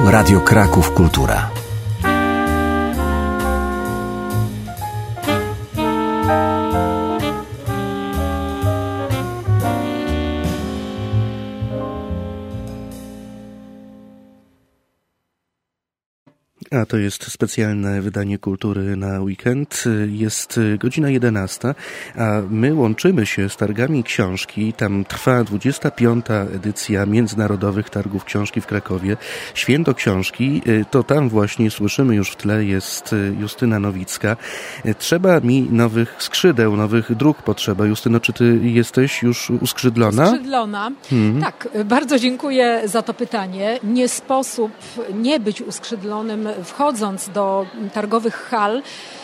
Radio Kraków Kultura. A to jest specjalne wydanie Kultury na weekend. Jest godzina 11, a my łączymy się z targami książki. Tam trwa 25. edycja Międzynarodowych Targów Książki w Krakowie. Święto Książki, to tam właśnie słyszymy już w tle, jest Justyna Nowicka. Trzeba mi nowych skrzydeł, nowych dróg potrzeba. Justyno, czy ty jesteś już uskrzydlona? Uskrzydlona. Tak, bardzo dziękuję za to pytanie. Nie sposób nie być uskrzydlonym wchodząc do targowych hal.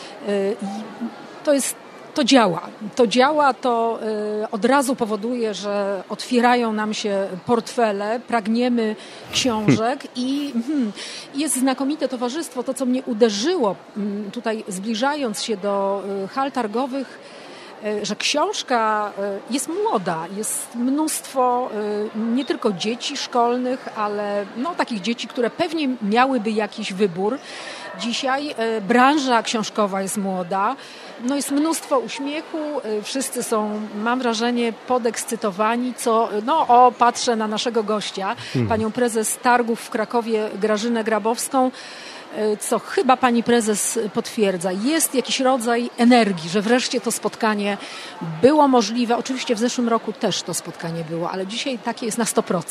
To działa, to od razu powoduje, że otwierają nam się portfele, pragniemy książek i jest znakomite towarzystwo. To, co mnie uderzyło tutaj zbliżając się do hal targowych, że książka jest młoda, jest mnóstwo nie tylko dzieci szkolnych, ale takich dzieci, które pewnie miałyby jakiś wybór. Dzisiaj branża książkowa jest młoda, jest mnóstwo uśmiechu, wszyscy są, mam wrażenie, podekscytowani, patrzę na naszego gościa, panią prezes targów w Krakowie, Grażynę Grabowską, co chyba pani prezes potwierdza. Jest jakiś rodzaj energii, że wreszcie to spotkanie było możliwe. Oczywiście w zeszłym roku też to spotkanie było, ale dzisiaj takie jest na 100%.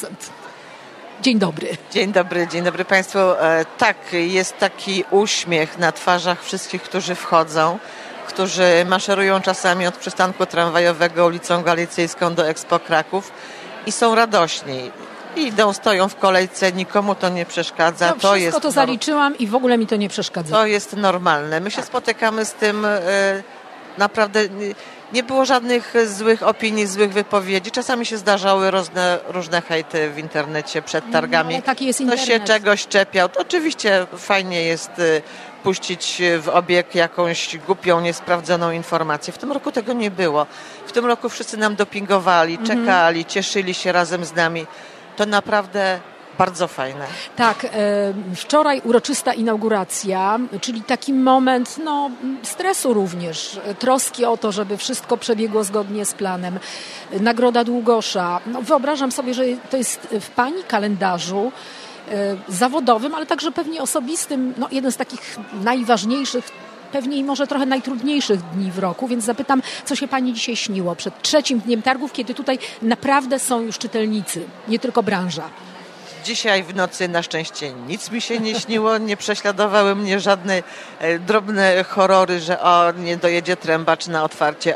Dzień dobry. Dzień dobry Państwu. Tak, jest taki uśmiech na twarzach wszystkich, którzy wchodzą, którzy maszerują czasami od przystanku tramwajowego ulicą Galicyjską do Expo Kraków i są radośni. Stoją w kolejce, nikomu to nie przeszkadza. To zaliczyłam i w ogóle mi to nie przeszkadza. To jest normalne. My się spotykamy z tym, naprawdę nie było żadnych złych opinii, złych wypowiedzi. Czasami się zdarzały różne hejty w internecie przed targami. Ale taki jest internet. Ktoś się czegoś czepiał. To oczywiście fajnie jest puścić w obieg jakąś głupią, niesprawdzoną informację. W tym roku tego nie było. W tym roku wszyscy nam dopingowali, czekali, cieszyli się razem z nami. To naprawdę bardzo fajne. Tak, wczoraj uroczysta inauguracja, czyli taki moment stresu również, troski o to, żeby wszystko przebiegło zgodnie z planem. Nagroda Długosza. Wyobrażam sobie, że to jest w pani kalendarzu zawodowym, ale także pewnie osobistym, jeden z takich najważniejszych, pewnie i może trochę najtrudniejszych dni w roku, więc zapytam, co się pani dzisiaj śniło przed 3. dniem targów, kiedy tutaj naprawdę są już czytelnicy, nie tylko branża. Dzisiaj w nocy na szczęście nic mi się nie śniło, nie prześladowały mnie żadne drobne horrory, że nie dojedzie trębacz na otwarcie,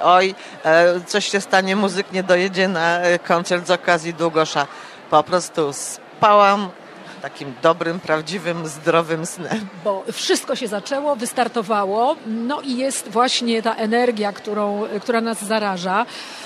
coś się stanie, muzyk nie dojedzie na koncert z okazji Długosza. Po prostu spałam takim dobrym, prawdziwym, zdrowym snem. Bo wszystko się zaczęło, wystartowało, i jest właśnie ta energia, która nas zaraża.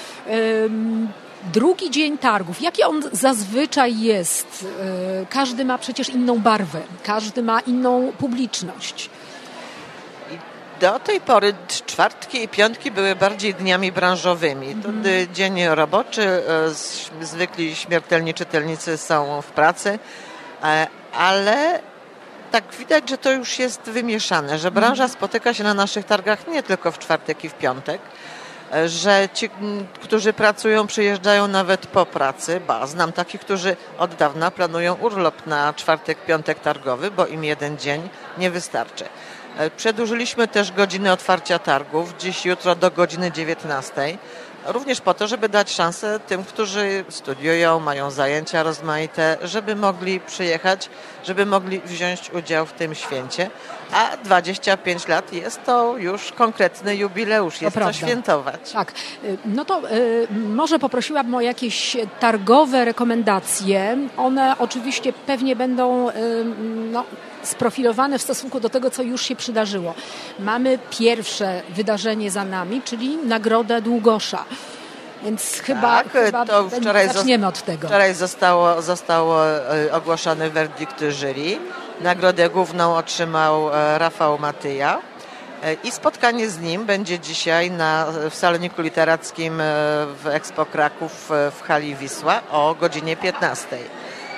Drugi dzień targów, jaki on zazwyczaj jest? Każdy ma przecież inną barwę, każdy ma inną publiczność. Do tej pory czwartki i piątki były bardziej dniami branżowymi. To dzień roboczy, zwykli śmiertelni czytelnicy są w pracy, ale tak widać, że to już jest wymieszane, że branża spotyka się na naszych targach nie tylko w czwartek i w piątek, że ci, którzy pracują, przyjeżdżają nawet po pracy, znam takich, którzy od dawna planują urlop na czwartek, piątek targowy, bo im jeden dzień nie wystarczy. Przedłużyliśmy też godziny otwarcia targów, dziś, jutro do godziny 19. Również po to, żeby dać szansę tym, którzy studiują, mają zajęcia rozmaite, żeby mogli przyjechać, żeby mogli wziąć udział w tym święcie. A 25 lat jest to już konkretny jubileusz, jest to świętować. Tak, to może poprosiłabym o jakieś targowe rekomendacje. One oczywiście pewnie będą sprofilowane w stosunku do tego, co już się przydarzyło. Mamy pierwsze wydarzenie za nami, czyli Nagrodę Długosza. Więc chyba to zaczniemy od tego. Wczoraj zostało ogłoszony werdykt jury. Nagrodę główną otrzymał Rafał Matyja i spotkanie z nim będzie dzisiaj w Saloniku Literackim w Expo Kraków w hali Wisła o godzinie 15.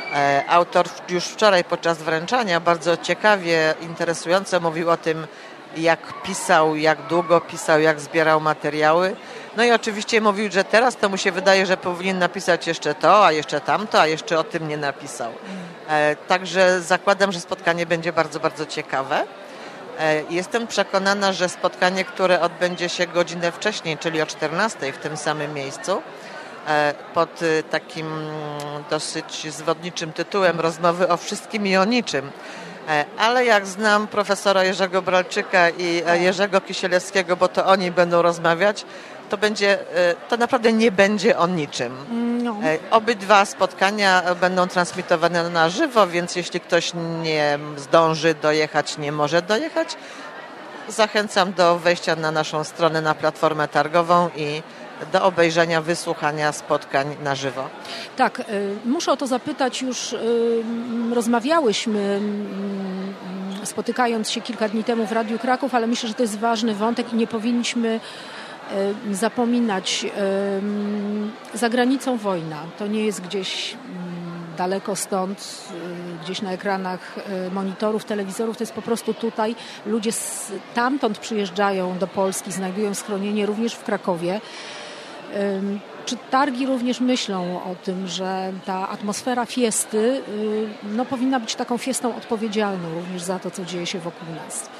Autor już wczoraj podczas wręczania bardzo ciekawie, interesująco mówił o tym, jak pisał, jak długo pisał, jak zbierał materiały. No i oczywiście mówił, że teraz to mu się wydaje, że powinien napisać jeszcze to, a jeszcze tamto, a jeszcze o tym nie napisał. Także zakładam, że spotkanie będzie bardzo, bardzo ciekawe. Jestem przekonana, że spotkanie, które odbędzie się godzinę wcześniej, czyli o 14:00 w tym samym miejscu, pod takim dosyć zwodniczym tytułem Rozmowy o wszystkim i o niczym. Ale jak znam profesora Jerzego Bralczyka i Jerzego Kisielewskiego, bo to oni będą rozmawiać, to naprawdę nie będzie o niczym. No. Obydwa spotkania będą transmitowane na żywo, więc jeśli ktoś nie zdąży dojechać, nie może dojechać, zachęcam do wejścia na naszą stronę, na platformę targową i do obejrzenia, wysłuchania spotkań na żywo. Tak, muszę o to zapytać, już rozmawiałyśmy, spotykając się kilka dni temu w Radiu Kraków, ale myślę, że to jest ważny wątek i nie powinniśmy zapominać. Za granicą wojna, to nie jest gdzieś daleko stąd, gdzieś na ekranach monitorów, telewizorów, to jest po prostu tutaj. Ludzie stamtąd przyjeżdżają do Polski, znajdują schronienie również w Krakowie. Czy targi również myślą o tym, że ta atmosfera fiesty powinna być taką fiestą odpowiedzialną również za to, co dzieje się wokół nas?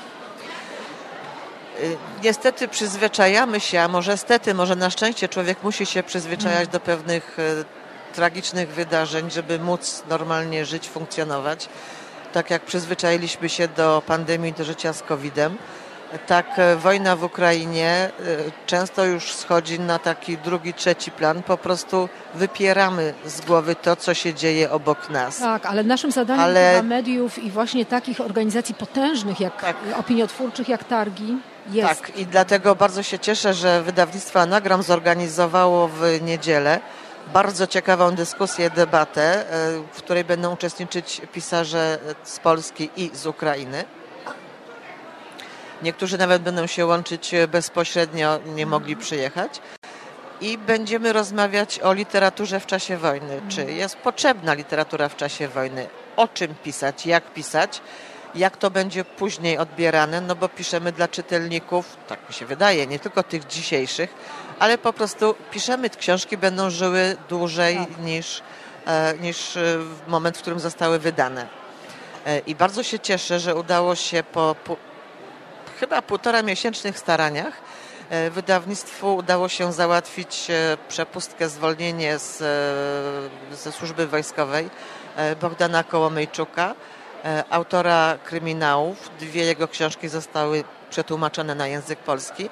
Niestety przyzwyczajamy się, a może stety, może na szczęście człowiek musi się przyzwyczajać do pewnych tragicznych wydarzeń, żeby móc normalnie żyć, funkcjonować. Tak jak przyzwyczailiśmy się do pandemii, do życia z COVID-em, tak wojna w Ukrainie często już schodzi na taki drugi, trzeci plan. Po prostu wypieramy z głowy to, co się dzieje obok nas. Tak, ale naszym zadaniem dla mediów i właśnie takich organizacji potężnych, opiniotwórczych jak targi jest. Tak, i dlatego bardzo się cieszę, że wydawnictwo Anagram zorganizowało w niedzielę bardzo ciekawą dyskusję, debatę, w której będą uczestniczyć pisarze z Polski i z Ukrainy. Niektórzy nawet będą się łączyć bezpośrednio, nie mogli przyjechać. I będziemy rozmawiać o literaturze w czasie wojny. Czy jest potrzebna literatura w czasie wojny? O czym pisać? Jak to będzie później odbierane? No bo piszemy dla czytelników, tak mi się wydaje, nie tylko tych dzisiejszych, ale po prostu piszemy, książki będą żyły dłużej niż w moment, w którym zostały wydane. I bardzo się cieszę, że udało się po chyba 1,5-miesięcznych staraniach wydawnictwu udało się załatwić przepustkę, zwolnienie ze służby wojskowej Bogdana Kołomejczuka, autora kryminałów. 2 jego książki zostały przetłumaczone na język polski.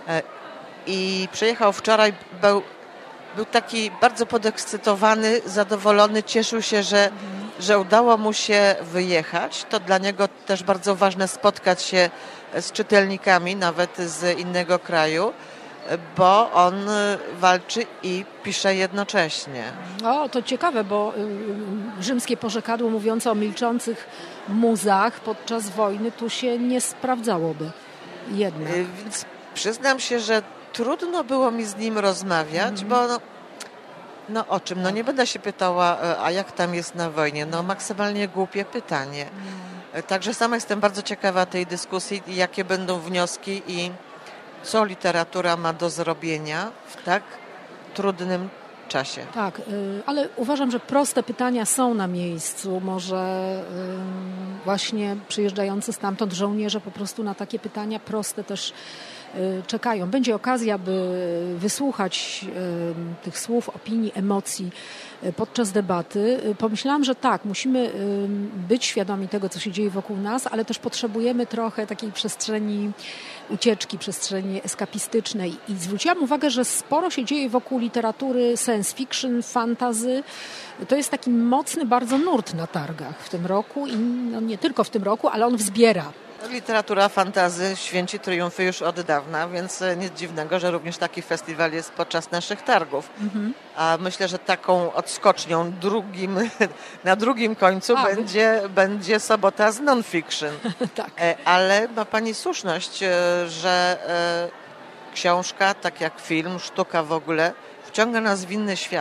I przyjechał wczoraj, był taki bardzo podekscytowany, zadowolony, cieszył się, że udało mu się wyjechać. To dla niego też bardzo ważne spotkać się z czytelnikami, nawet z innego kraju, bo on walczy i pisze jednocześnie. O, to ciekawe, bo rzymskie porzekadło mówiące o milczących muzach podczas wojny tu się nie sprawdzałoby jednak. Więc przyznam się, że trudno było mi z nim rozmawiać, bo no o czym? No nie będę się pytała, a jak tam jest na wojnie? No maksymalnie głupie pytanie. Także sama jestem bardzo ciekawa tej dyskusji, jakie będą wnioski i co literatura ma do zrobienia w tak trudnym czasie. Tak, ale uważam, że proste pytania są na miejscu. Może właśnie przyjeżdżający stamtąd żołnierze po prostu na takie pytania proste też czekają. Będzie okazja, by wysłuchać tych słów, opinii, emocji podczas debaty. Pomyślałam, że tak, musimy być świadomi tego, co się dzieje wokół nas, ale też potrzebujemy trochę takiej przestrzeni ucieczki, przestrzeni eskapistycznej. I zwróciłam uwagę, że sporo się dzieje wokół literatury science fiction, fantasy. To jest taki mocny bardzo nurt na targach w tym roku i no nie tylko w tym roku, ale on wzbiera. Literatura fantasy święci triumfy już od dawna, więc nic dziwnego, że również taki festiwal jest podczas naszych targów. A myślę, że taką odskocznią na drugim końcu będzie sobota z non-fiction. Tak. Ale ma Pani słuszność, że książka, tak jak film, sztuka w ogóle, wciąga nas w inny świat.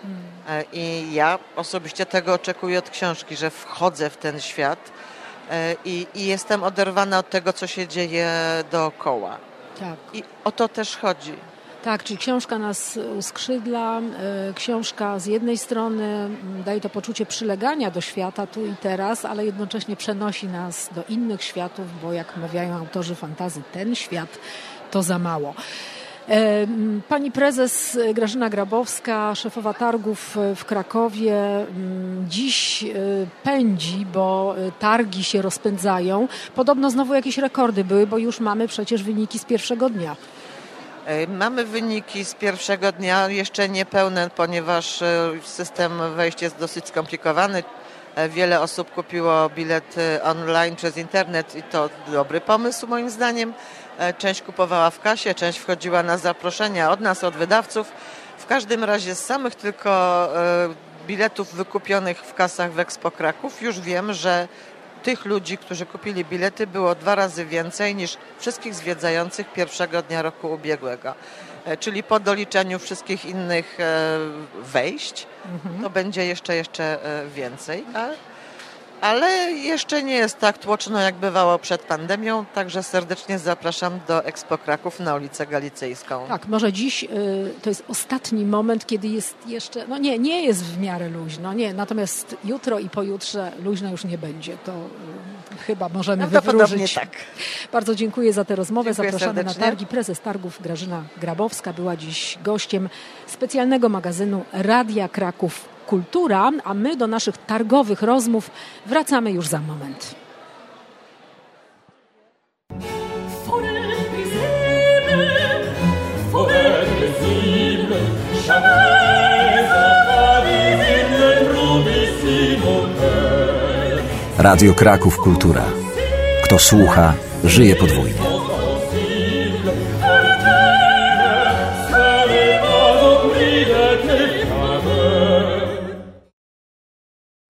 I ja osobiście tego oczekuję od książki, że wchodzę w ten świat i jestem oderwana od tego, co się dzieje dookoła. Tak. I o to też chodzi. Tak, czyli książka nas uskrzydla, książka z jednej strony daje to poczucie przylegania do świata tu i teraz, ale jednocześnie przenosi nas do innych światów, bo jak mawiają autorzy fantazji, ten świat to za mało. Pani prezes Grażyna Grabowska, szefowa targów w Krakowie, dziś pędzi, bo targi się rozpędzają. Podobno znowu jakieś rekordy były, bo już mamy przecież wyniki z pierwszego dnia. Mamy wyniki z pierwszego dnia, jeszcze niepełne, ponieważ system wejścia jest dosyć skomplikowany. Wiele osób kupiło bilet online przez internet i to dobry pomysł moim zdaniem. Część kupowała w kasie, część wchodziła na zaproszenia od nas, od wydawców. W każdym razie z samych tylko biletów wykupionych w kasach w Expo Kraków już wiem, że tych ludzi, którzy kupili bilety, było 2 razy więcej niż wszystkich zwiedzających pierwszego dnia roku ubiegłego. Czyli po doliczeniu wszystkich innych wejść, to będzie jeszcze więcej. Ale jeszcze nie jest tak tłoczno, jak bywało przed pandemią, także serdecznie zapraszam do Expo Kraków na ulicę Galicyjską. Tak, może dziś to jest ostatni moment, kiedy jest jeszcze, nie jest w miarę luźno, natomiast jutro i pojutrze luźno już nie będzie, to chyba możemy wywróżyć. Tak. Bardzo dziękuję za tę rozmowę, Dziękuję zapraszamy serdecznie. na targi. Prezes targów Grażyna Grabowska była dziś gościem specjalnego magazynu Radia Kraków Kultura, a my do naszych targowych rozmów wracamy już za moment. Radio Kraków Kultura. Kto słucha, żyje podwójnie.